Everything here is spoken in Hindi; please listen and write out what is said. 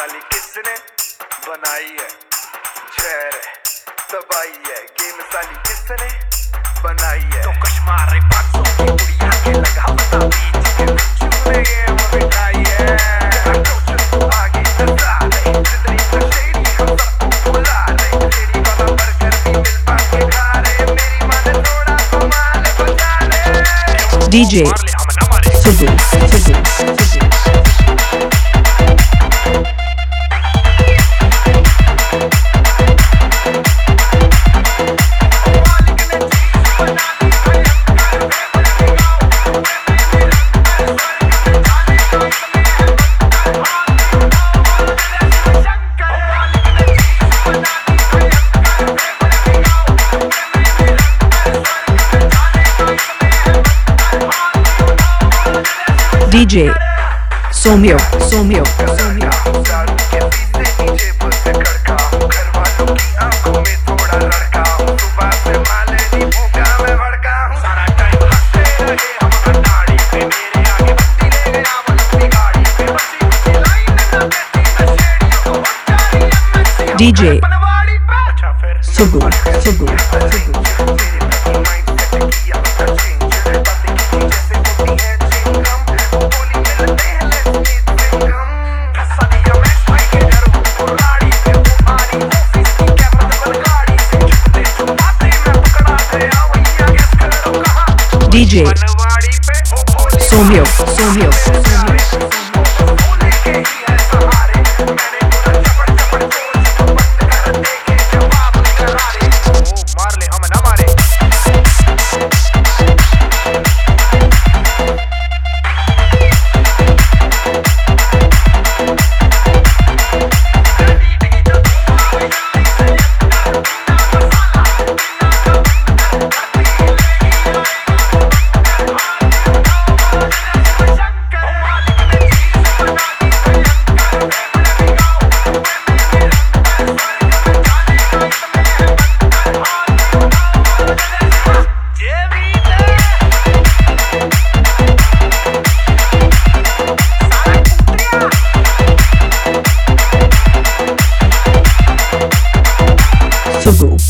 साली किसने बनाई है, जहर है तबाही है। गेम साली किसने बनाई है, तो कश्मार 500 की गुड़िया के लगा बता बीच के चुने गेम बिठाई है। आगे नजर रही जितनी नशेड़ी हम सबको बुला रही, तेरी वाला बर्गर भी मिल पाके खा रहे, मेरी माँ ने थोड़ा कमाल बजा रहे। DJ Sugu DJ Somyo DJ Sugu DJ Somyo Sugu